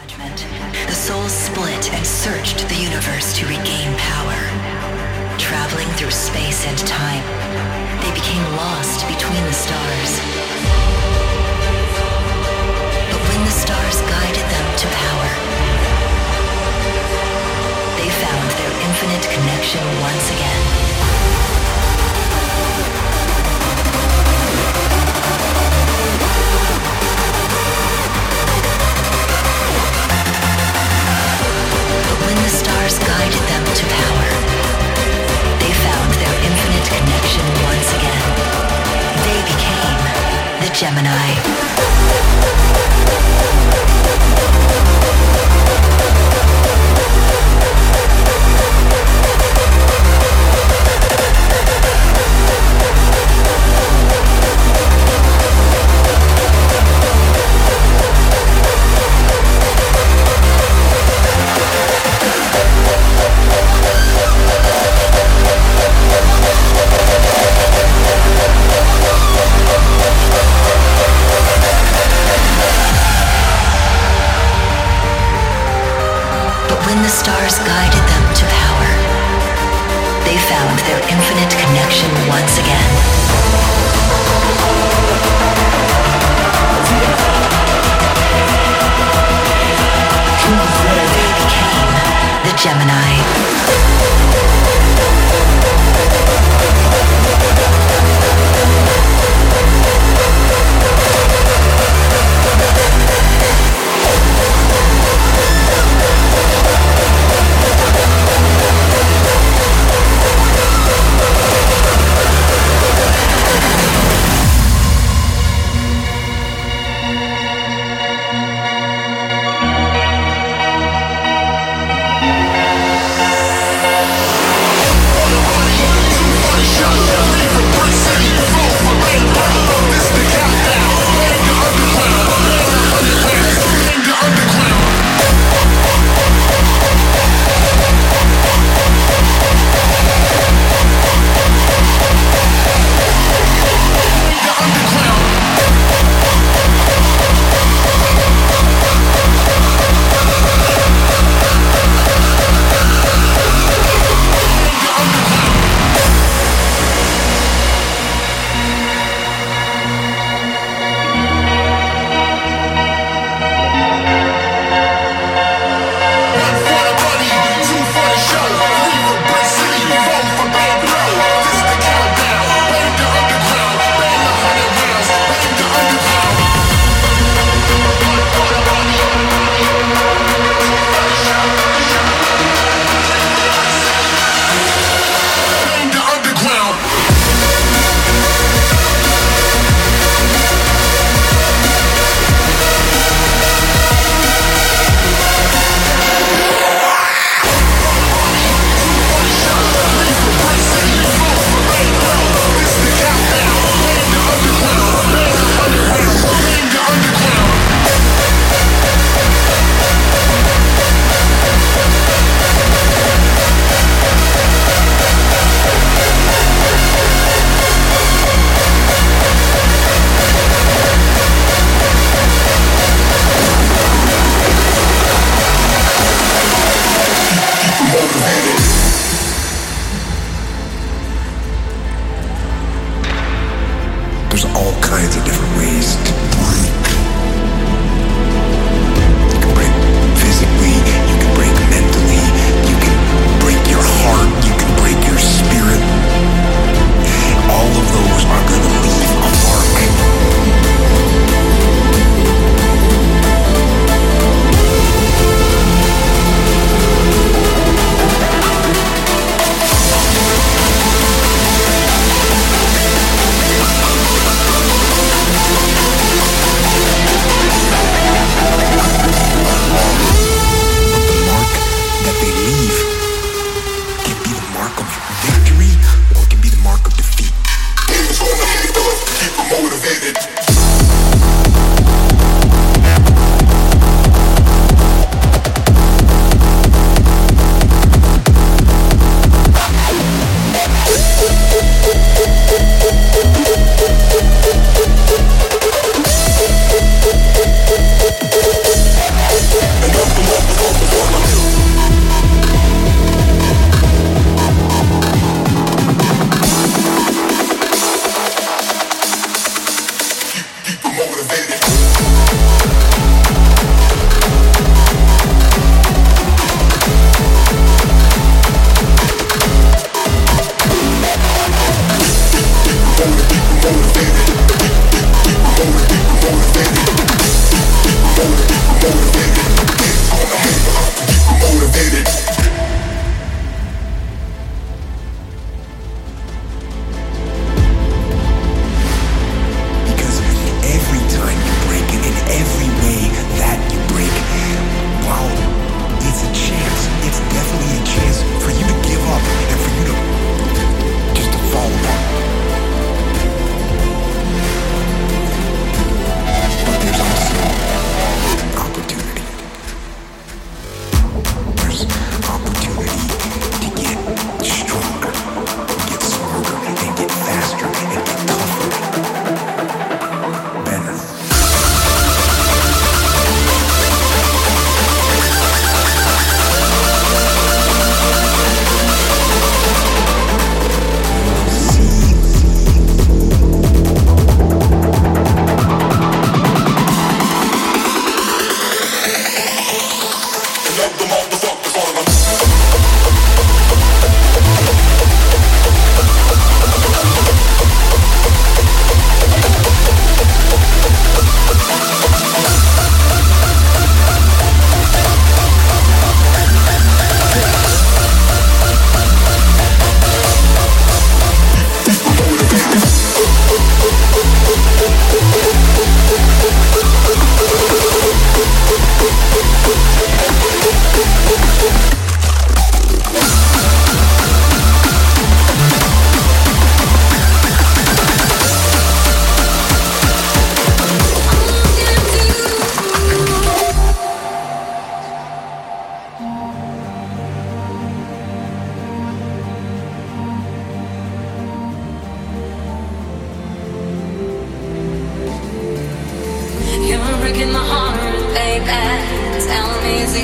The souls split and searched the universe to regain power. Traveling through space and time, they became lost between the stars. But when the stars guided them to power, they found their infinite connection once again. When the stars guided them to power, they found their infinite connection once again. They became the Gemini. When the stars guided them to power, they found their infinite connection once again. They became the Gemini.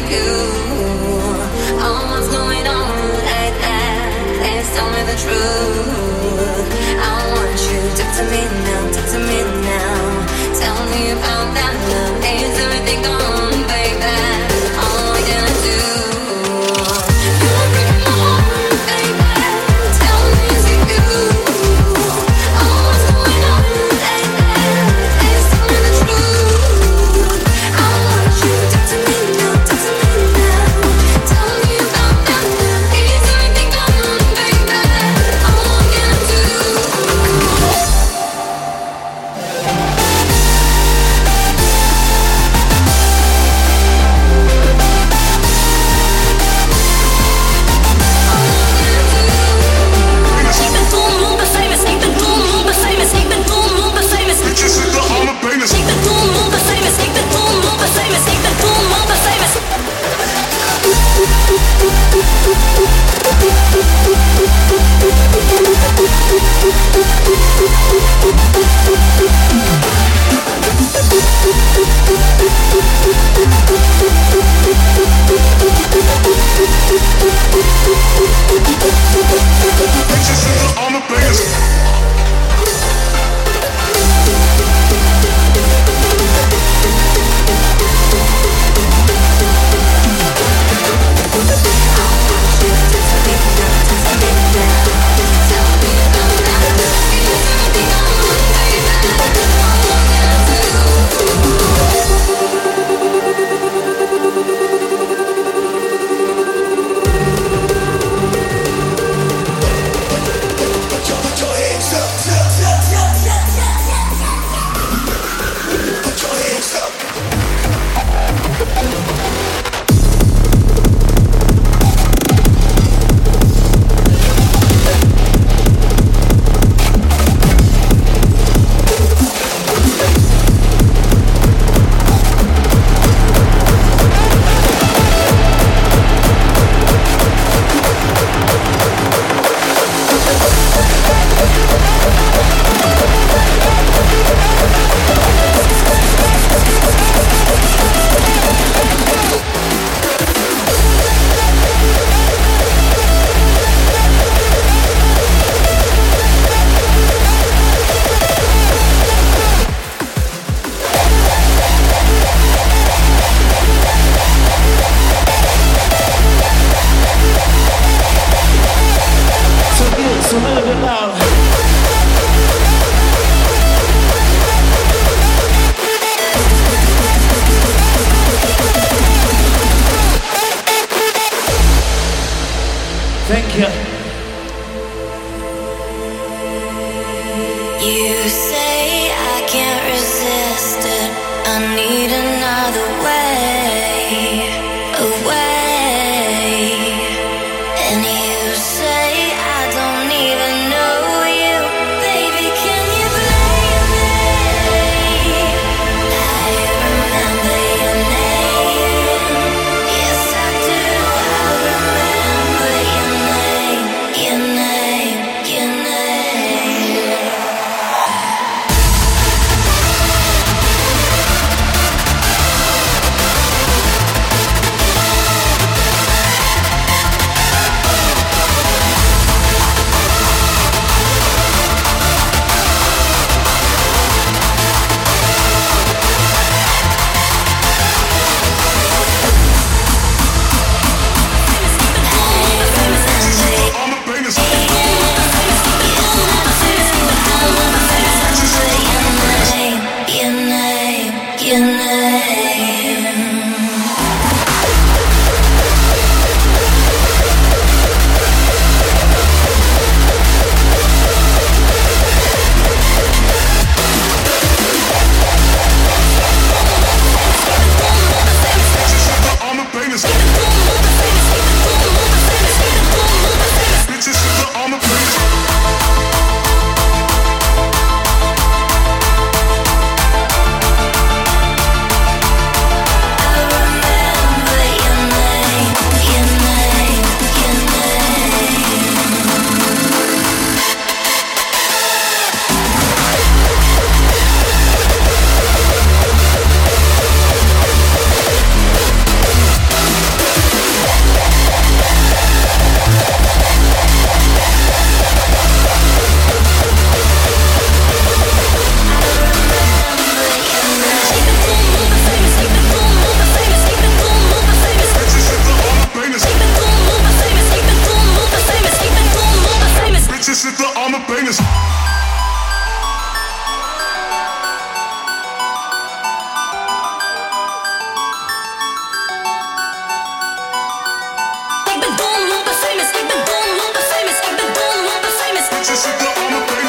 you. Oh, what's going on like that? Please tell me the truth. I want you to talk to me now, talk to me now. Tell me about that love. Is everything gone, baby? All I can do. You're breaking my heart, baby. Tell me is it you? Oh, what's going on like that? Please tell me the truth. I want you to talk to me now, talk to me now. Tell me about that love. Is everything gone, baby? All I can do.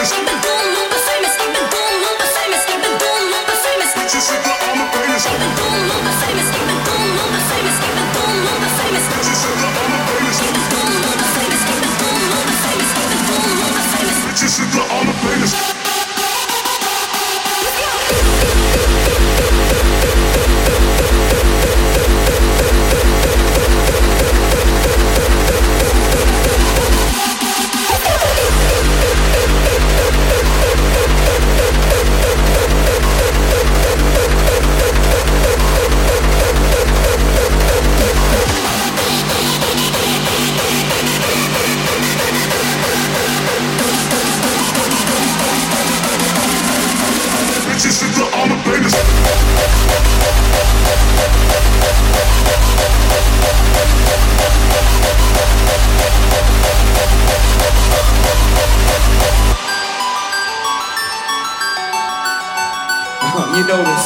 You know this.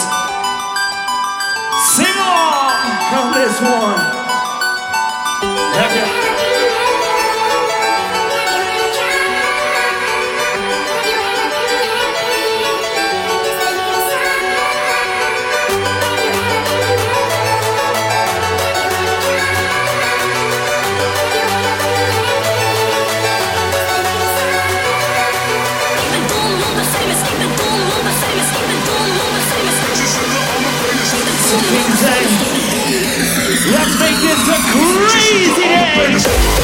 Sing along on this one. Okay. Let's make this a crazy day!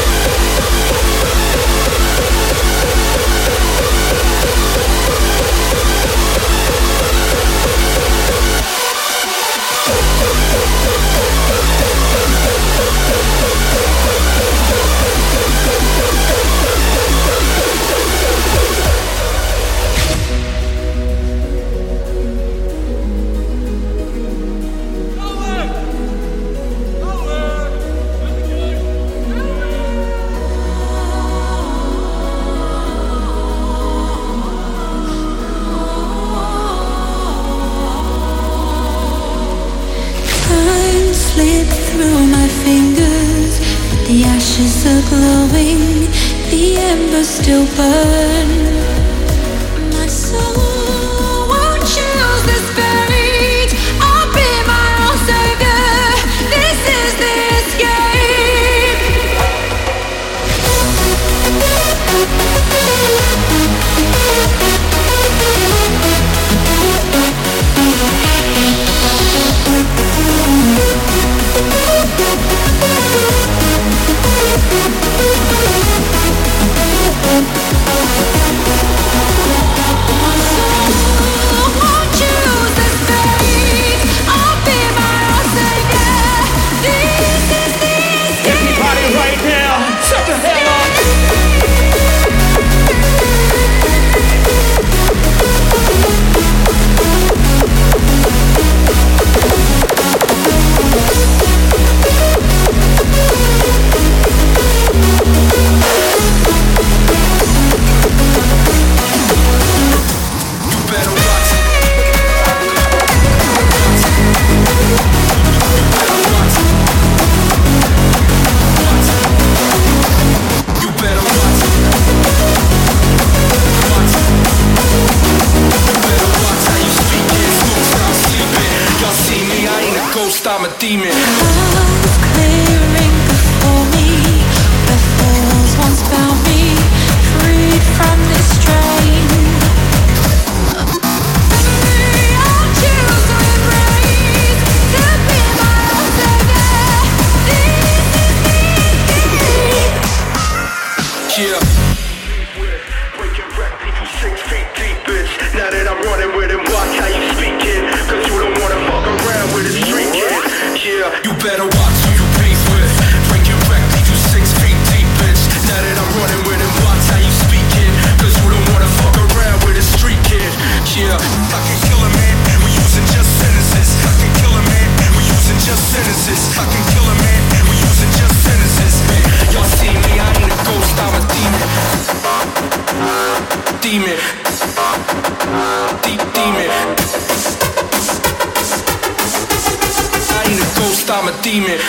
The ashes are glowing, the embers still burn. My soul won't choose this fate. I'll be my own savior. This is the I'm a demon. Clouds clearing before me, where falls once bound me, freed from this strain. I'll choose to embrace, to be my own savior. This is the escape. Yeah. Breaking wreck, people 6 feet deep, bitch. Now that I'm running with him, watch how you speaking, cause you don't wanna fuck around with a street kid. Yeah, you better watch who you beef with. Break your wreck, you 6 feet deep, bitch. Now that I'm running with him, watch how you speaking, cause you don't wanna fuck around with a street kid. Yeah, I can kill a man, we're using just sentences. I can kill a man, we're using just sentences. I can kill a man, we're using just sentences. Y'all see me, I ain't a ghost, I'm a demon. Demon. Deep demon. Ghost, I'm a demon.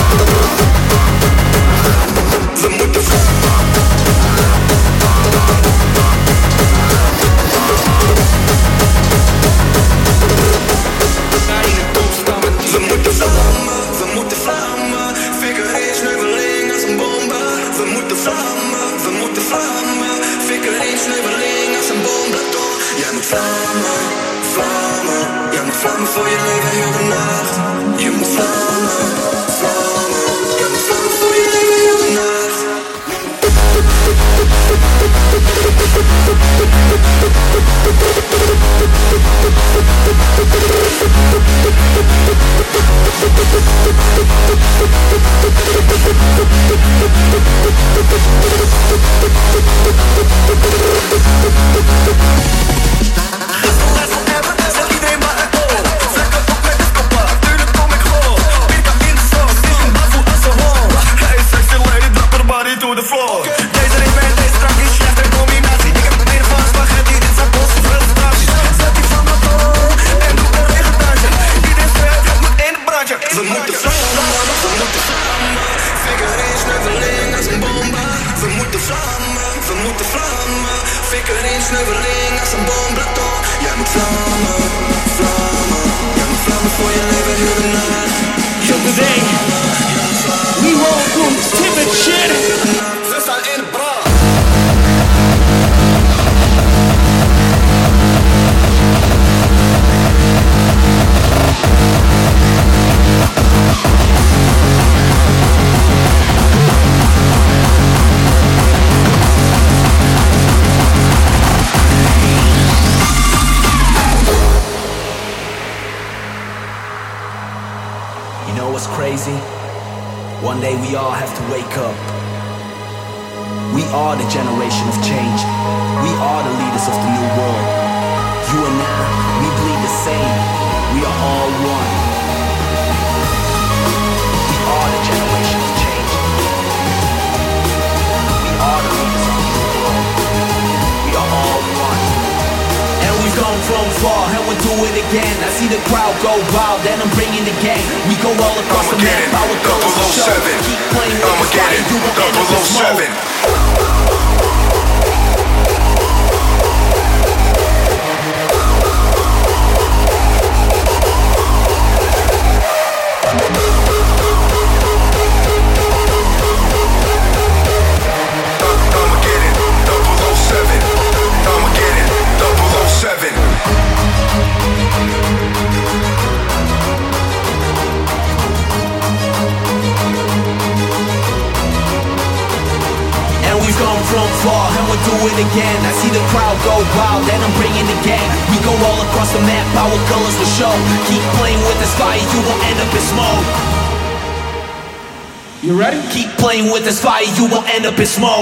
End up in smoke.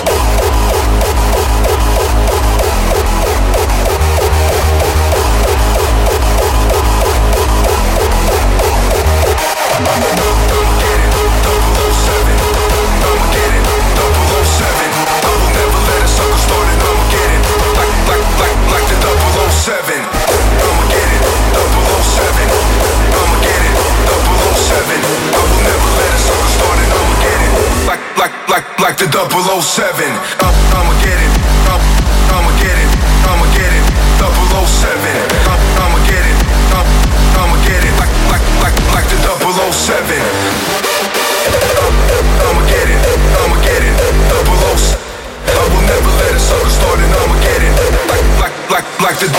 Like the 007, I'ma get it, I'ma get it, I'ma get it, 007, I'ma get it, I'ma get it, like the 007, I'ma get it, 007, I will never let a sucker start and I'ma get it, like the.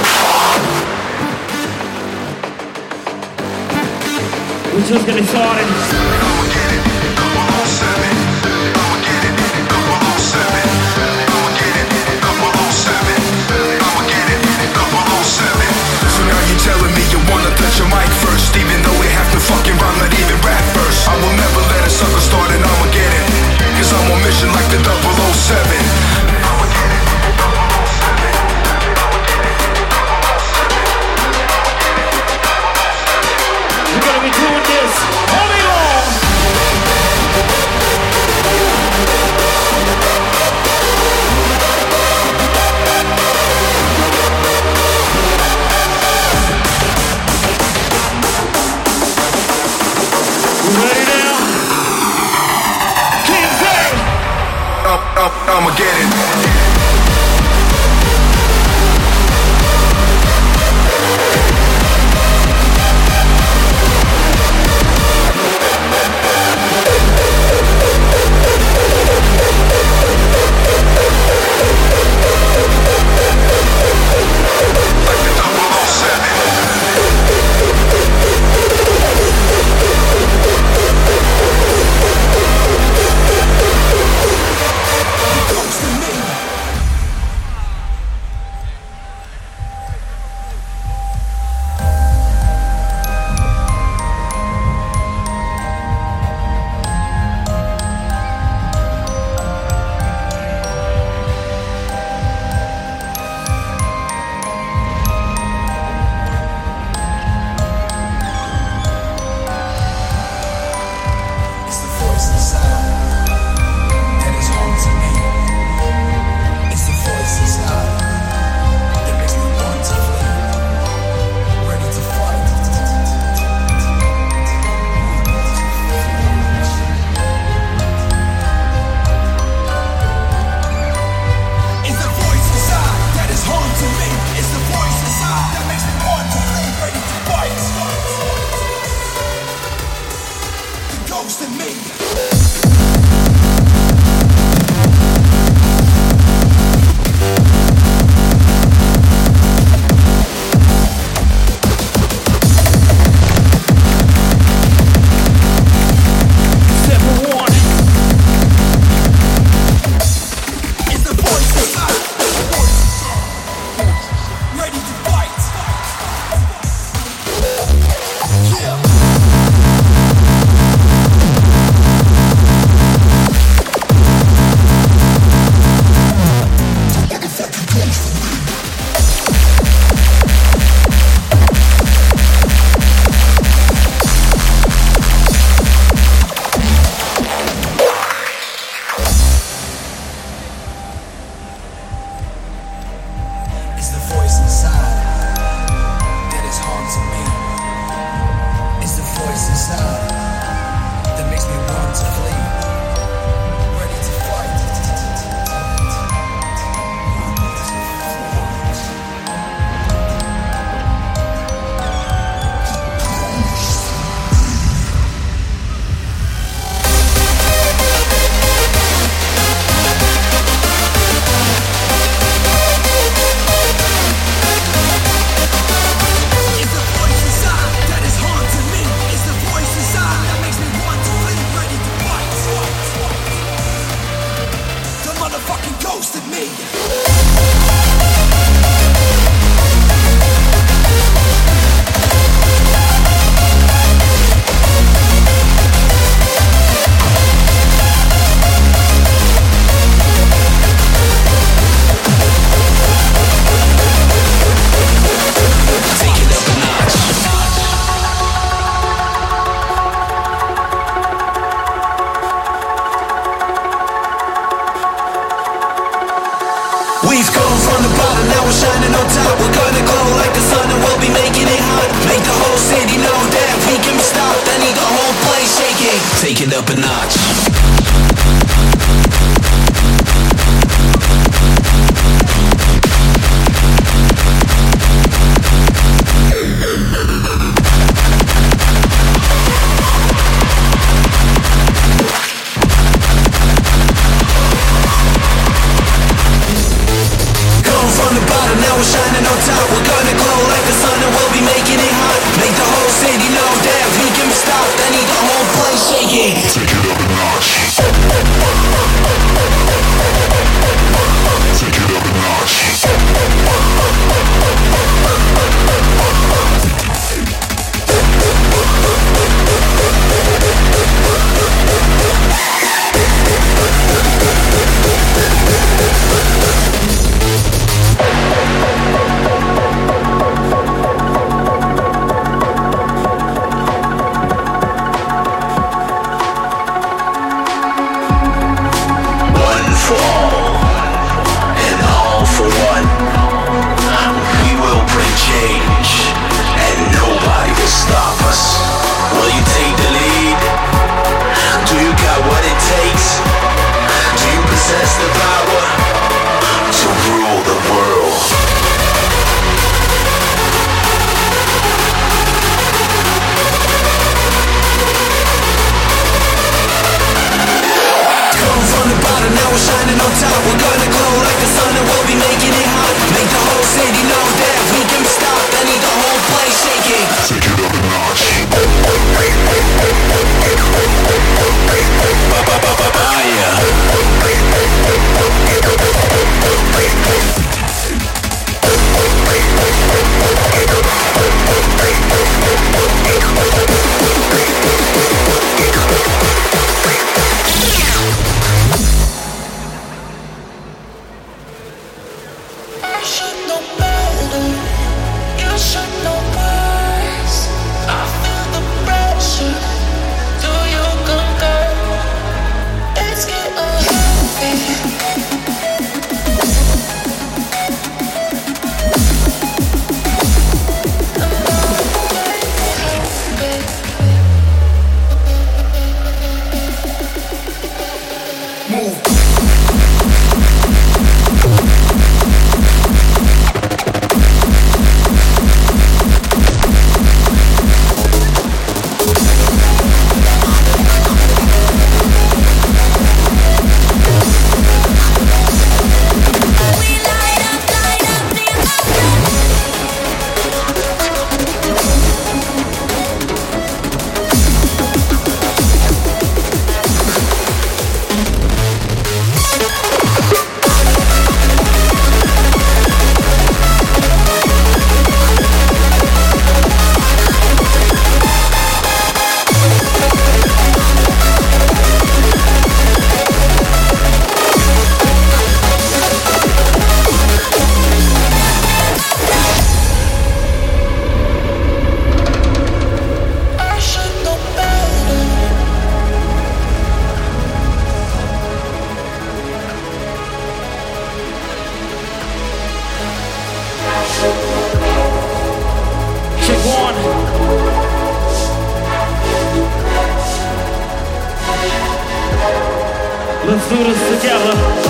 We're just getting started. Telling me you wanna touch your mic first, even though we have to fucking rhyme, not even rap first. I will never let a sucker start and I'ma get it, cause I'm on mission like the 007. I'ma get it, 007. We're gonna be doing this all day long. one. Let's do this together.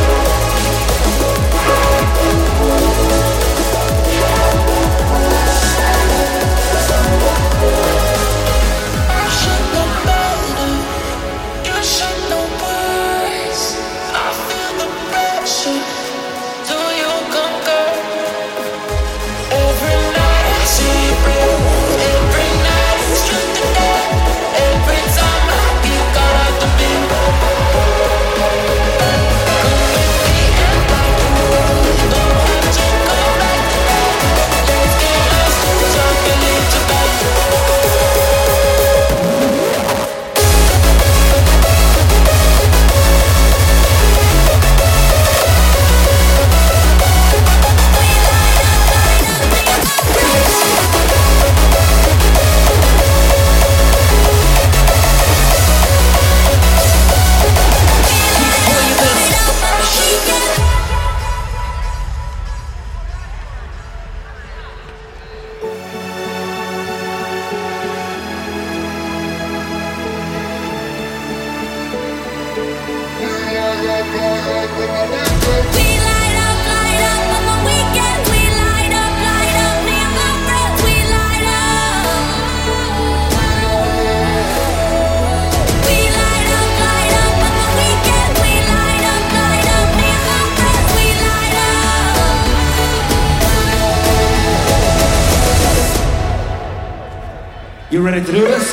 You ready to do this?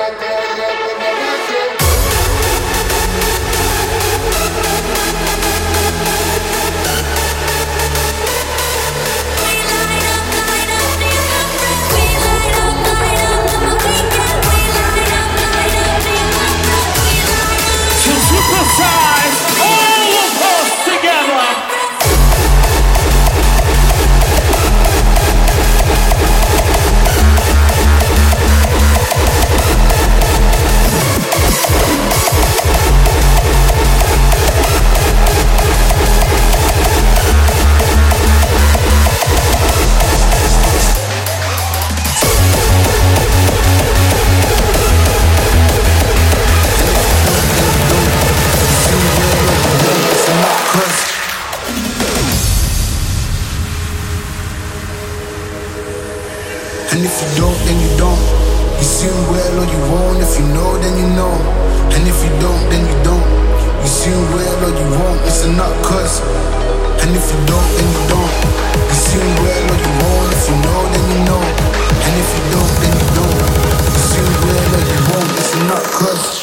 And if you don't, then you don't. You see well or you won't. If you know, then you know. And if you don't, then you don't. You see well or you won't. It's a nut cuz. And if you don't, then you don't. You see well or you won't. If you know, then you know. And if you don't, then you don't. You see well or you won't. It's a nut cuz.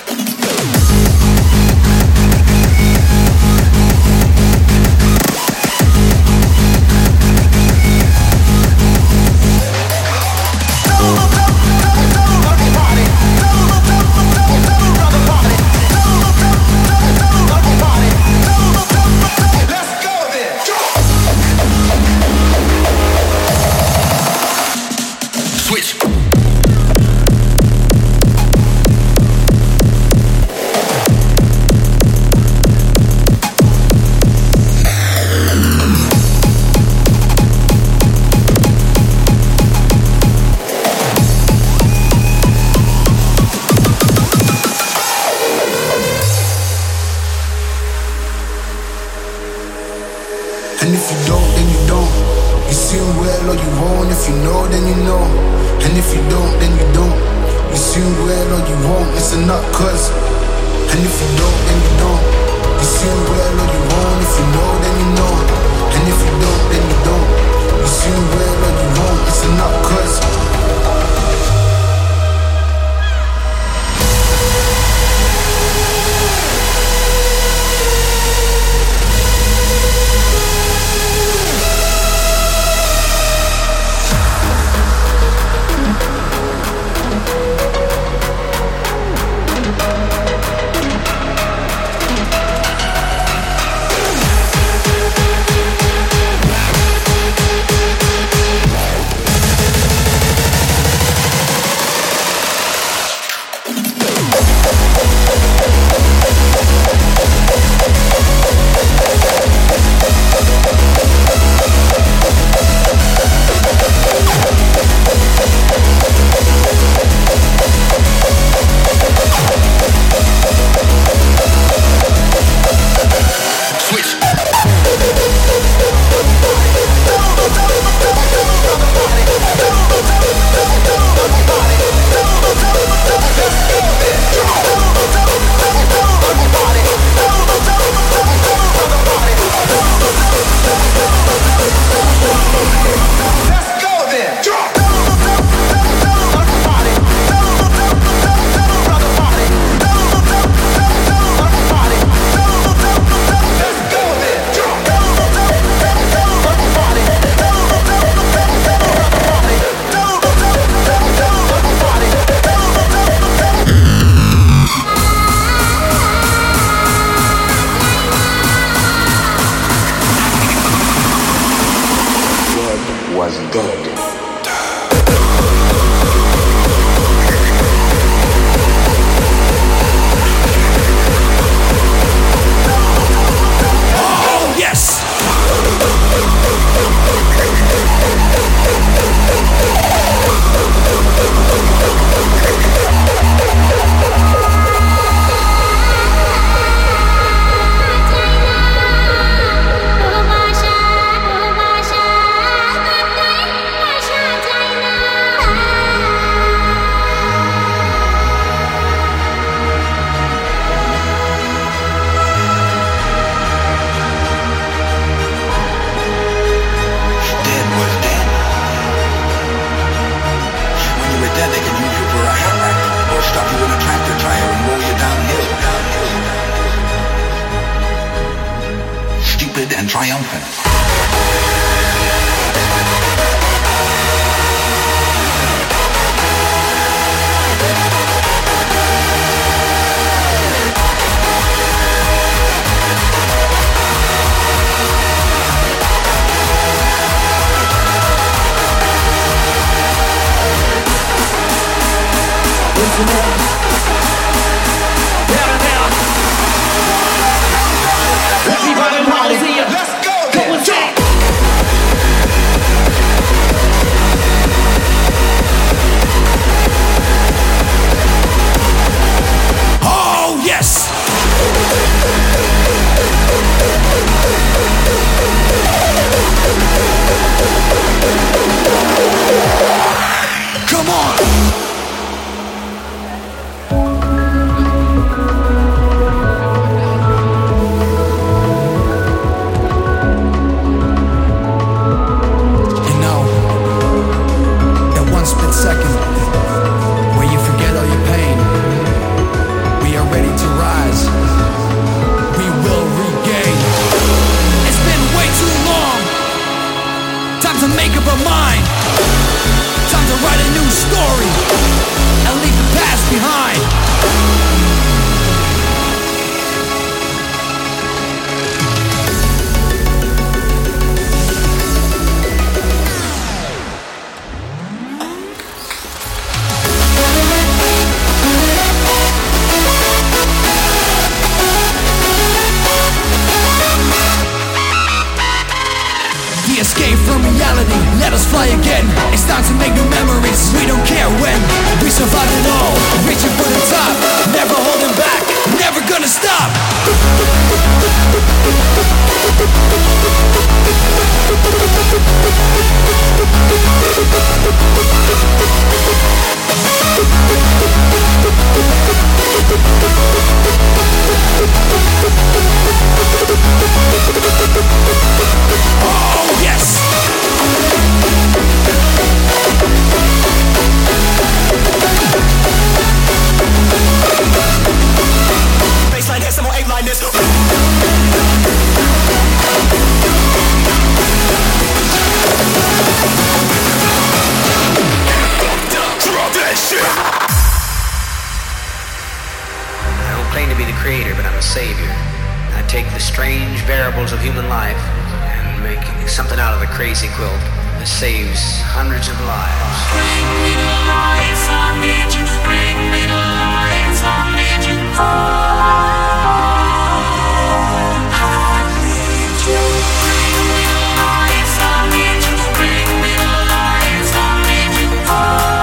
And if you don't, then you don't. You see well or you won't. If you know, then you know. And if you don't, then you don't. You see well or you won't. It's a nut cuz. And if you don't, then you don't. You see well or you won't. If you know, then you know. And if you don't, then you don't. You see well or you won't. It's a nut cuz. was dead. And triumphant. Listen up. Down and down. Everybody wanna see you. Let's go. Go and talk. Oh yes. Come on. Second, where you forget all your pain, we are ready to rise. We will regain. It's been way too long. Time to make up our mind. Time to write a new story and leave the past behind. Escape from reality, let us fly again. It's time to make new memories, we don't care when. We survived it all, reaching for the top. Never holding back, never gonna stop. Oh yes! Baseline hits, some more 8-line this. Drop that shit! I don't claim to be the creator, but I'm a savior. I take the strange variables of human life and make something out of a crazy quilt that saves hundreds of lives. Bring me to life, I need you. Bring me to life, I need you. Oh, I need you. Bring me to life, I need you. Bring me to life, I need you. Oh,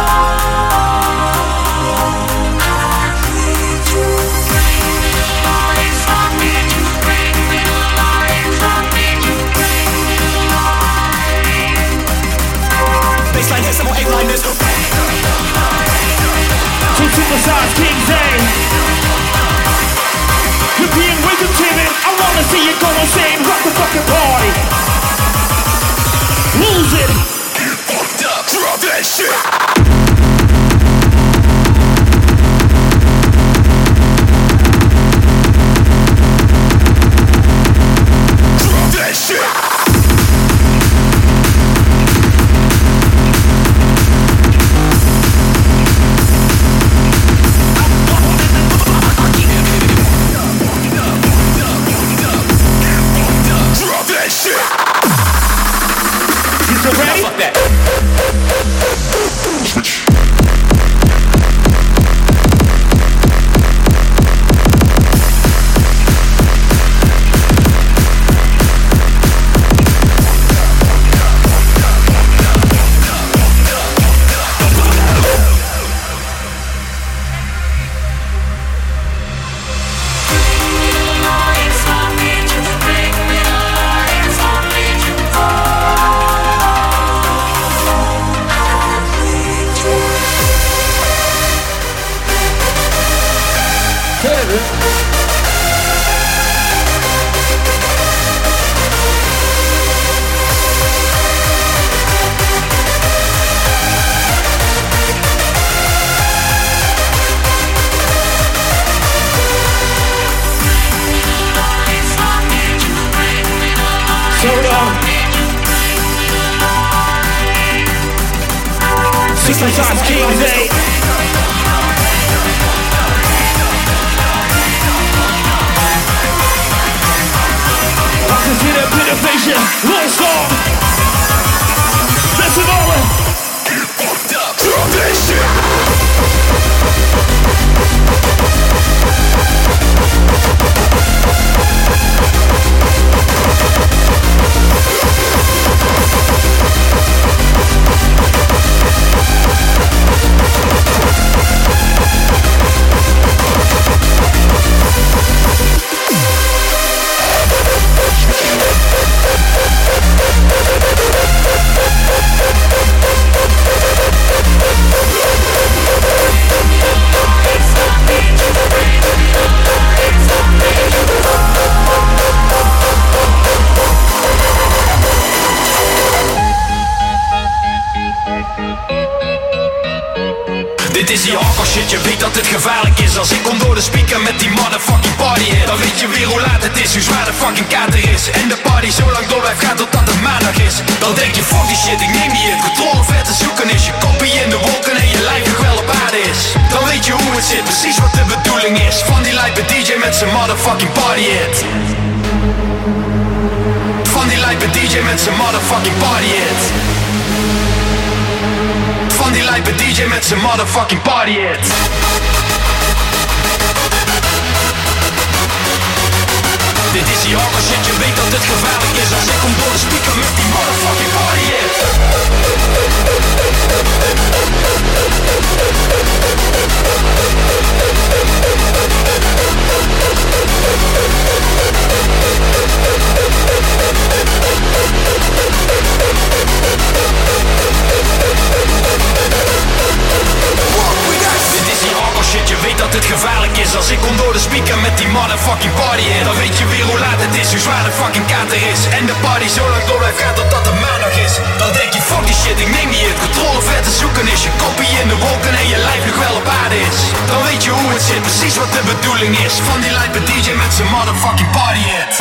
I need you. Bring me to life, I need you. Bring me to life, I need you. Bring me to life. Baseline hits, some more 8-line this. Two superstars, King Zane. You're being way too timid. I wanna see you go insane. Rock the fucking party. Lose it. Get fucked up. Drop that shit. Drop that shit. So ready? Fuck that. Switch. Sometimes King's A. I consider a bit of patient, long song. Listen over. Get fucked up. Drop that shit. Dit is die hardcore shit, je weet dat het gevaarlijk is. Als ik kom door de speaker met die motherfucking party hit, dan weet je weer hoe laat het is, hoe zwaar de fucking kater is. En de party zo lang door blijft gaan totdat het maandag is. Dan denk je fuck die shit, ik neem die hit. Controle vet te zoeken is, je koppie in de wolken en je lijf nog wel op aarde is. Dan weet je hoe het zit, precies wat de bedoeling is. Van die lijpe DJ met zijn motherfucking party hit. Van die lijpe DJ met zijn motherfucking party hit. Van die lijpe DJ met zijn motherfucking party hit. Dit is die hardcore shit, je weet dat het gevaarlijk is. Als ik kom door de speaker met die motherfucking party hit. Dit is die hardcore shit, je weet dat het gevaarlijk is. Als ik kom door de speaker met die motherfucking party hit, dan weet je weer hoe laat het is, hoe zwaar de fucking kater is. En de party zo lang door blijft gaan totdat het maandag is. Dan denk je fuck die shit, ik neem die hit. Controle vet te zoeken is, je koppie in de wolken en je lijf nog wel op aarde is. Dan weet je hoe het zit, precies wat de bedoeling is. Van die lijpe DJ met zijn motherfucking party hit.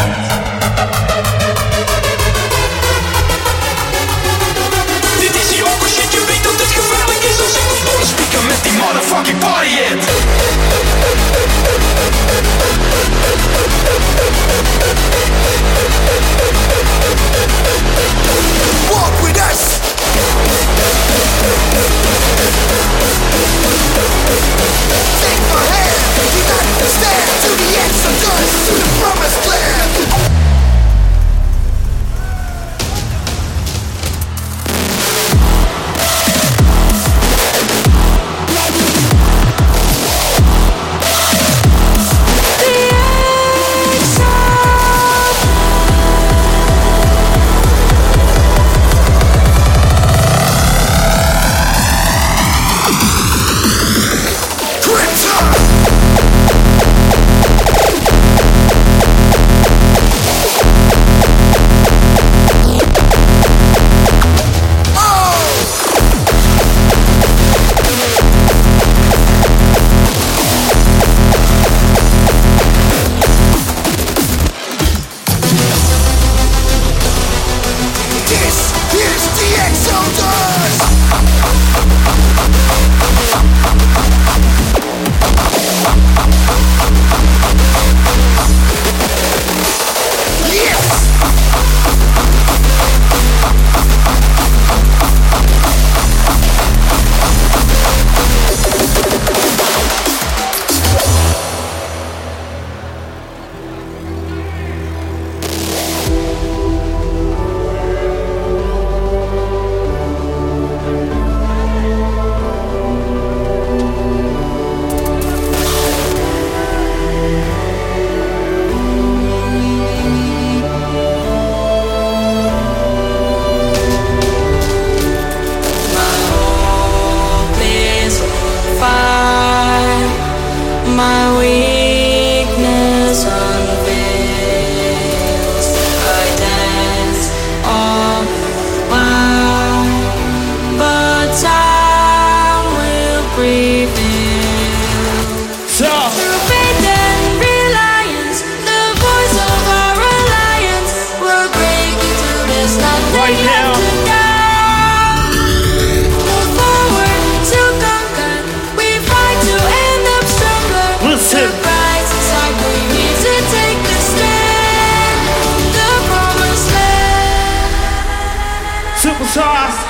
Dit is die hardcore shit, je weet dat het gevaarlijk is. Als ik kom door de speaker met die motherfucking party hit. Walk with us. Take my hand, we got to stand to the exodus, to the promised land. fast.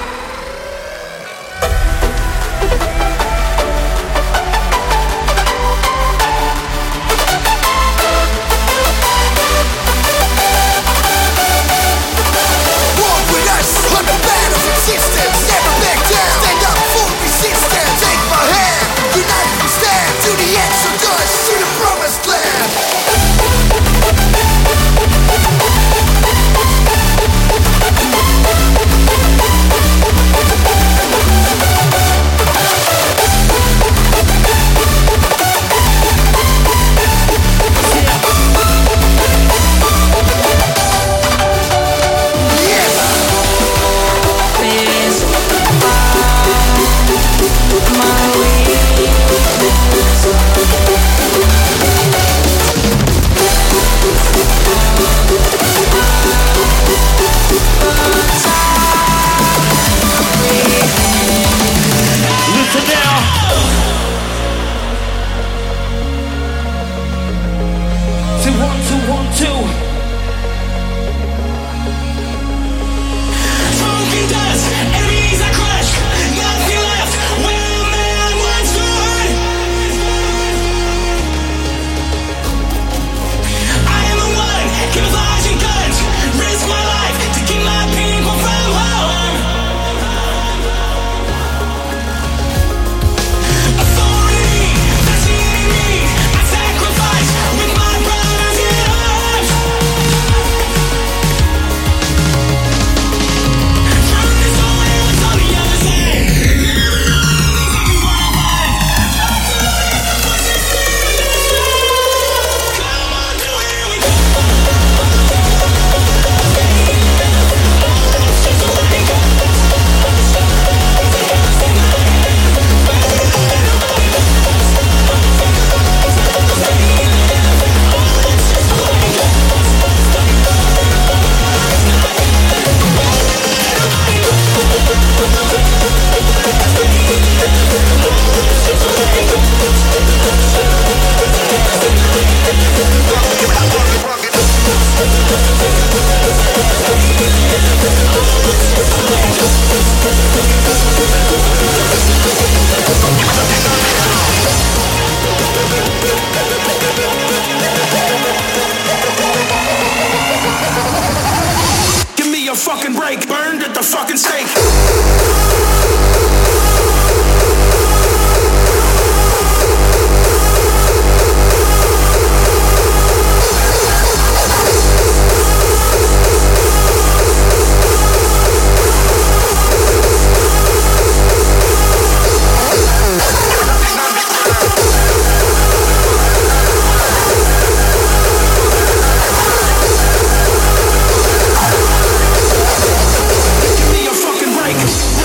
Walk with us on the battle of existence. Never back down. Stand up for resistance. Take my hand. United we stand to the exodus, to the promised land. Listen now. Two, one, two, one, two. Smoking dust, enemies are crushed. Nothing left where a man once stood. I am the one, camouflaging guns. Risk my life to keep my people from harm. Authority, that's the enemy. I sacrifice with my brothers in arms. Truth is only what's on the other side. Come on, do it with give me a fucking break. Burned at the fucking stake. Give me a fucking break.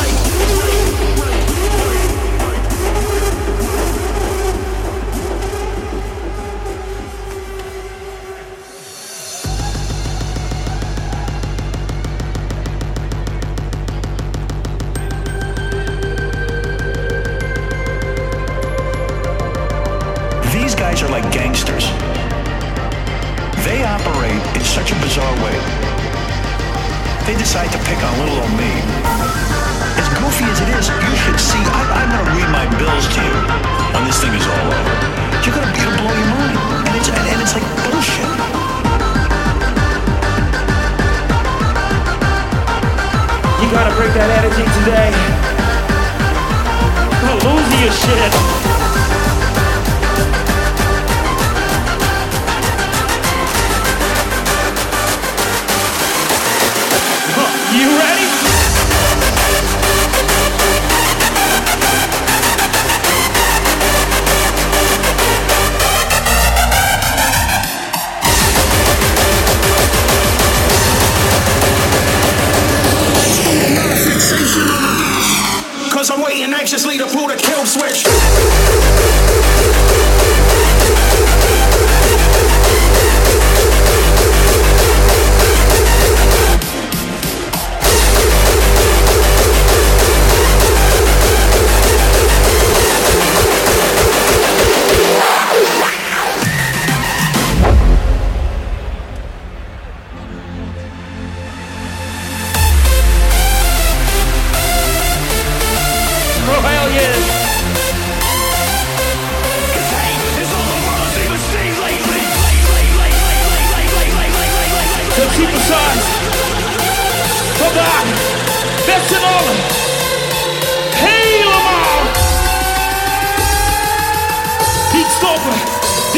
These guys are like gangsters. They operate in such a bizarre way. They decide to pick on little old me. As goofy as it is, you should see. I'm gonna read my bills to you when this thing is all over. You're gonna be able to blow your mind, and it's like bullshit. You gotta break that attitude today. Don't lose your shit. You ready? Cause I'm waiting anxiously to pull the kill switch.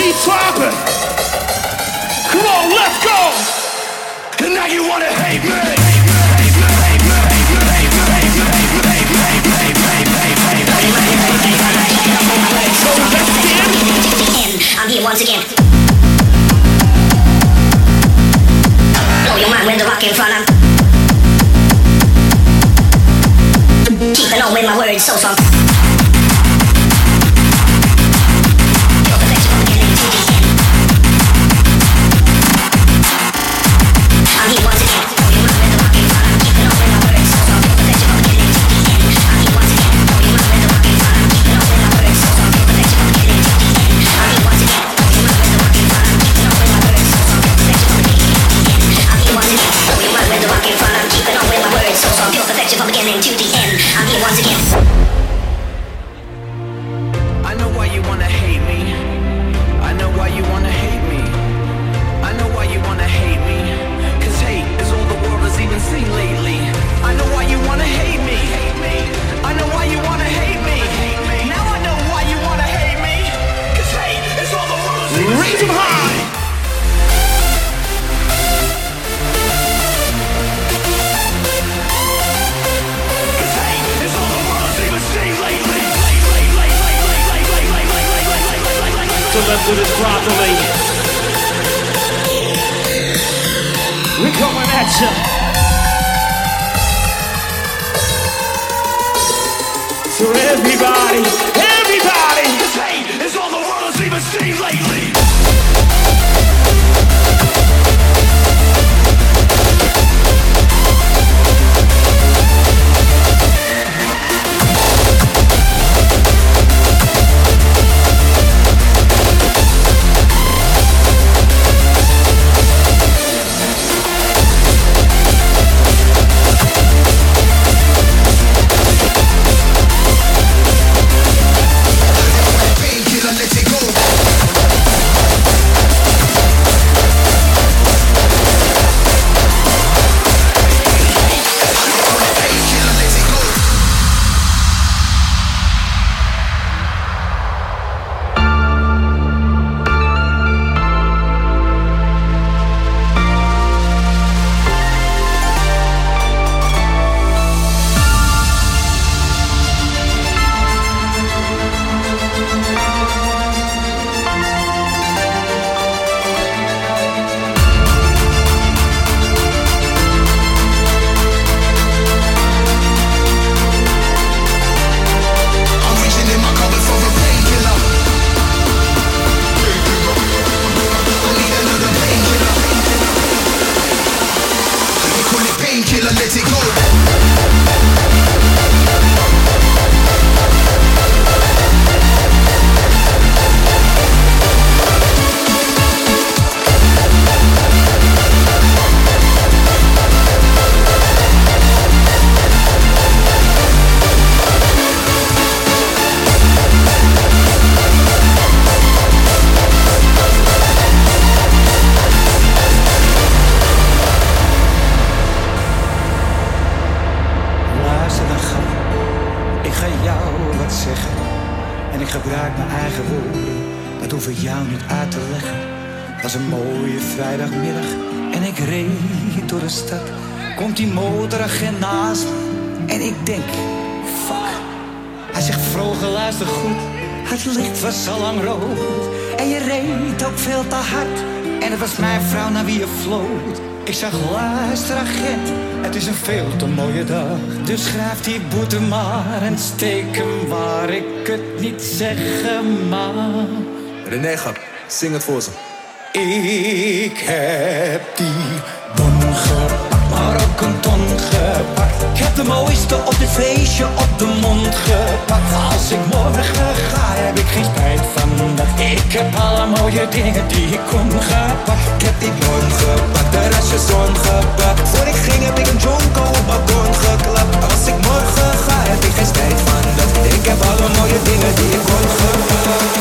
keep popping. Come on, let's go. And now you wanna hate me. I'm here once again. Blow your mind with the rock in front of. Keeping on with my words so strong. I'm here once again. Blow your mind with the rock in front of. Keeping on with my words so strong. Perfection from beginning to the end. I'm here once again. Blow your mind with the rock in front of. Keeping on with my words so strong. Perfection from beginning to the end. I'm here once again. Blow your mind with the rock in front of. Keeping on with my words so strong. Perfection from beginning to the end. I'm here once again. Blow your mind with the rock in front of. Keeping on with my words so strong. Pure perfection from beginning to the end. I'm here once again. I know why you wanna hate me. I know why you wanna hate me. I know why you wanna hate me. Cause hate is all the world has even seen lately. I know why you wanna hate me. I know why you wanna hate me. Now I know why you wanna hate me. Cause hate is all the world has even Raise them high. Cause hate is all the world has even seen lately. So let's do this properly. We're coming at you. So everybody, Cause hate is all the world has even seen lately. gebruik mijn eigen woorden, dat hoef ik jou niet uit te leggen. Het was een mooie vrijdagmiddag en ik reed door de stad. Komt die motoragent naast me en ik denk, fuck. Hij zegt vroeger, luister goed, het licht was al lang rood. En je reed ook veel te hard en het was mijn vrouw naar wie je floot. Ik zeg, luister agent, het is een veel te mooie dag. Dus schrijf die boete maar en steek hem waar ik het niet zeggen mag. René gaat, zing het voor ze. Ik heb die bon gepakt, maar ook een ton gepakt. Ik heb de mooiste op dit feestje op de mond gepakt. Als ik morgen ga, heb ik geen spijt van dat. Ik heb alle mooie dingen die ik kon gepakt. Ik heb die bon gepakt, de restje zon gepakt. Voor ik ging heb ik een jonko op balkon geklapt. Als ik morgen ga, heb ik geen spijt van dat. Ik heb alle mooie dingen die ik kon gepakt.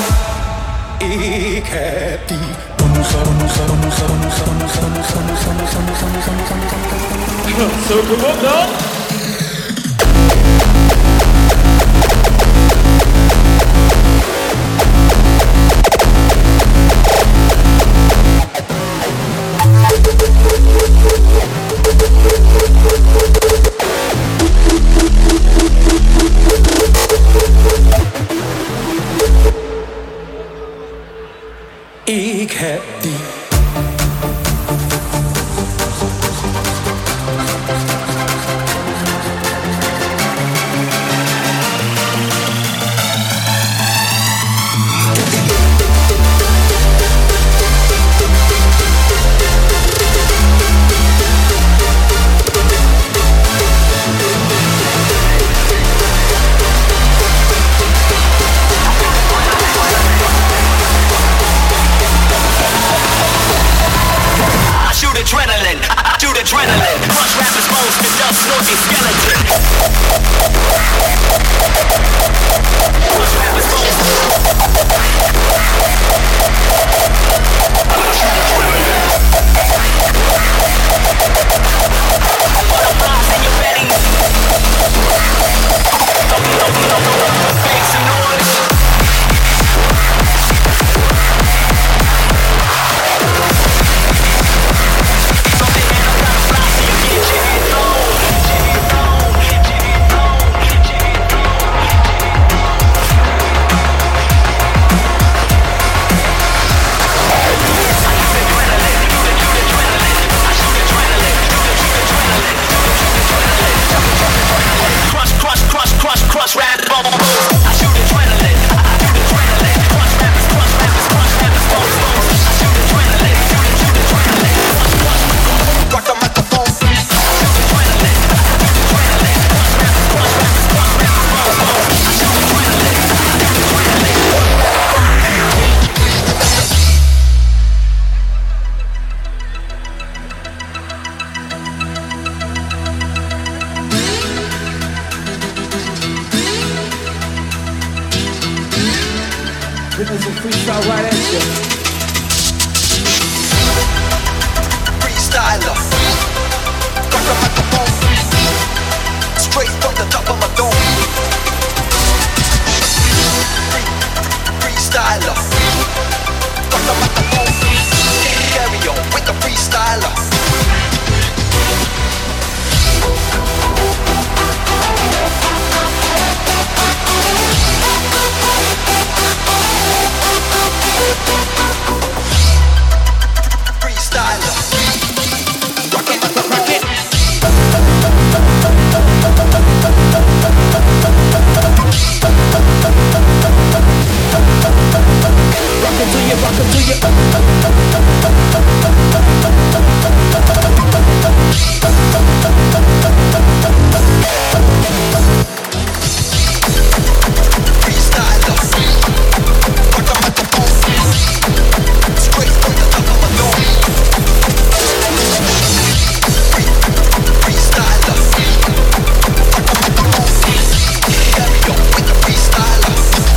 Ik heb die So come on now. Bringing some freestyle right at you. Freestyler. Rock the microphone. Straight from the top of my dome. Freestyler. Rock the microphone. Carry on with the freestyler. Freestyler. Rock it, rock it. Rock it to you, rock it to you. Freestyler. Rock the microphone. Straight from the top of my dome. Freestyler. Rock the microphone. Carry on with the freestyler.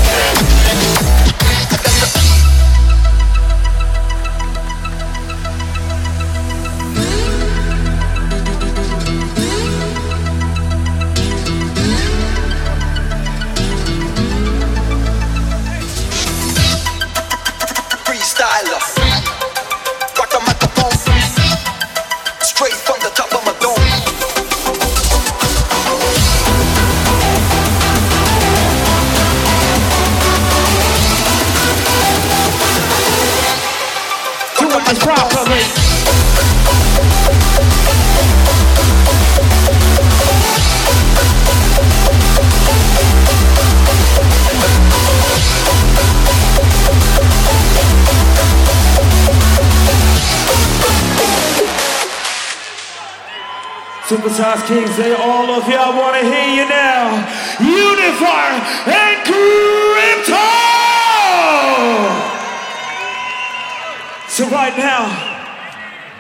Freestyler. Rock the microphone. Straight from the top of my dome. Doing this properly. Supersize Kings, they all of y'all wanna hear you now. Unifier and Crypto! So right now,